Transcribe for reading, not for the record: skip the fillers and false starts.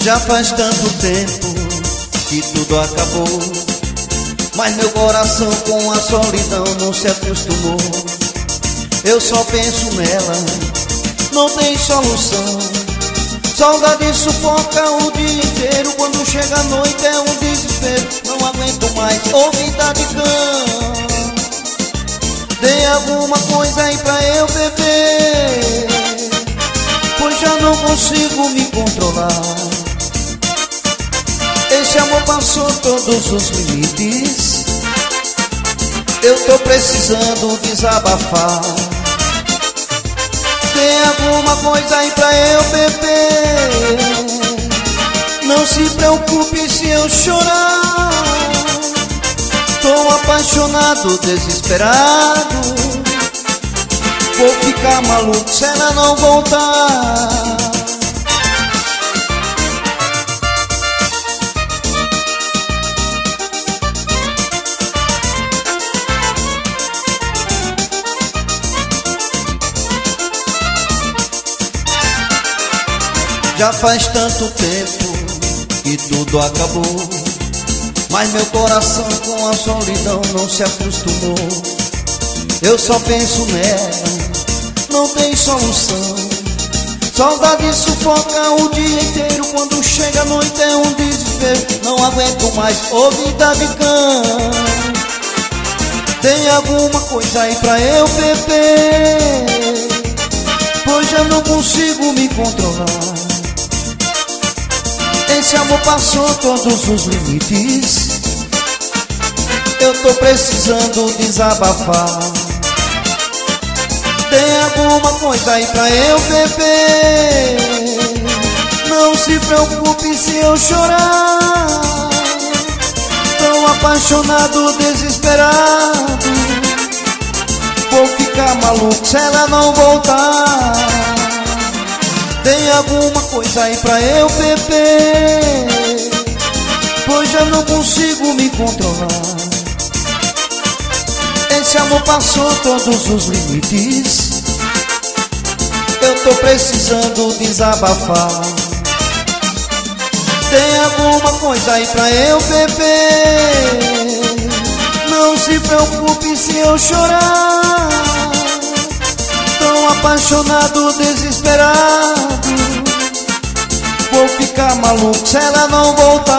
Já faz tanto tempo que tudo acabou, mas meu coração com a solidão não se acostumou. Eu só penso nela, não tem solução. Saudade sufoca o dia inteiro, quando chega a noite é um desespero. Não aguento mais ouvir de cão. Dê alguma coisa aí pra eu beber, pois já não consigo me controlar. Esse amor passou todos os limites, eu tô precisando desabafar. Tem alguma coisa aí pra eu beber, não se preocupe se eu chorar. Tô apaixonado, desesperado, vou ficar maluco se ela não voltar. Já faz tanto tempo que tudo acabou, mas meu coração com a solidão não se acostumou. Eu só penso nela, não tem solução. Saudade sufoca o dia inteiro, quando chega a noite é um desespero. Não aguento mais ouvir de cão. Tem alguma coisa aí pra eu beber, pois já não consigo me controlar. Esse amor passou todos os limites, eu tô precisando desabafar. Tem alguma coisa aí pra eu beber, não se preocupe se eu chorar. Tão apaixonado, desesperado, vou ficar maluco se ela não voltar. Tem alguma coisa aí pra eu beber, pois já não consigo me controlar. Esse amor passou todos os limites, eu tô precisando desabafar. Tem alguma coisa aí pra eu beber, não se preocupe se eu chorar. Tão apaixonado, desesperado, vou ficar maluco se ela não voltar.